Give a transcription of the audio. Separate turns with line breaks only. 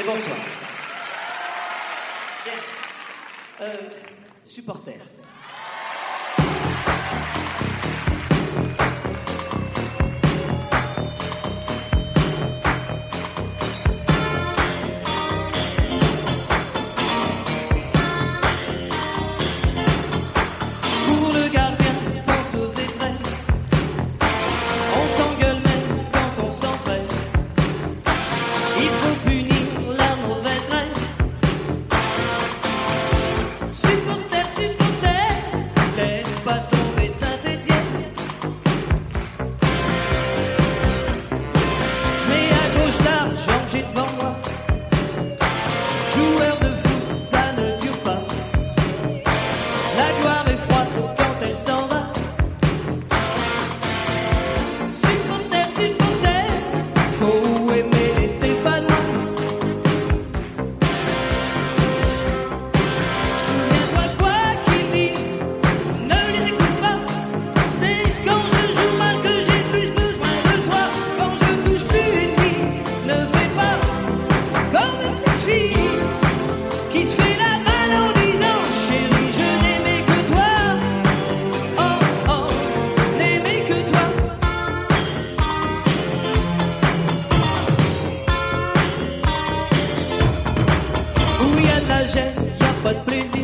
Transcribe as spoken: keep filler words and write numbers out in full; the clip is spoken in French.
et bonsoir. Bien. Euh, supporter.
Pour le gardien, pense aux étraits. On s'engueule même quand on s'entraîne. Il faut punir la mauvaise graine. Supporter, supporter, laisse pas tomber Saint-Étienne. Je mets à gauche d'argent, j'ai devant moi. Joueur de foot, ça ne dure pas. La gloire est froide quand elle s'en va. Supporter, supporter, faut aimer les Stéphanois. Souviens-toi quoi qu'ils disent, ne les écoute pas. C'est quand je joue mal que j'ai plus besoin de toi. Quand je touche plus une bille, ne fais pas comme cette fille qui se fait la malle en disant chérie, je n'aimais que toi. Oh oh, n'aimais que toi. Où il y a de la gêne, y a pas de plaisir.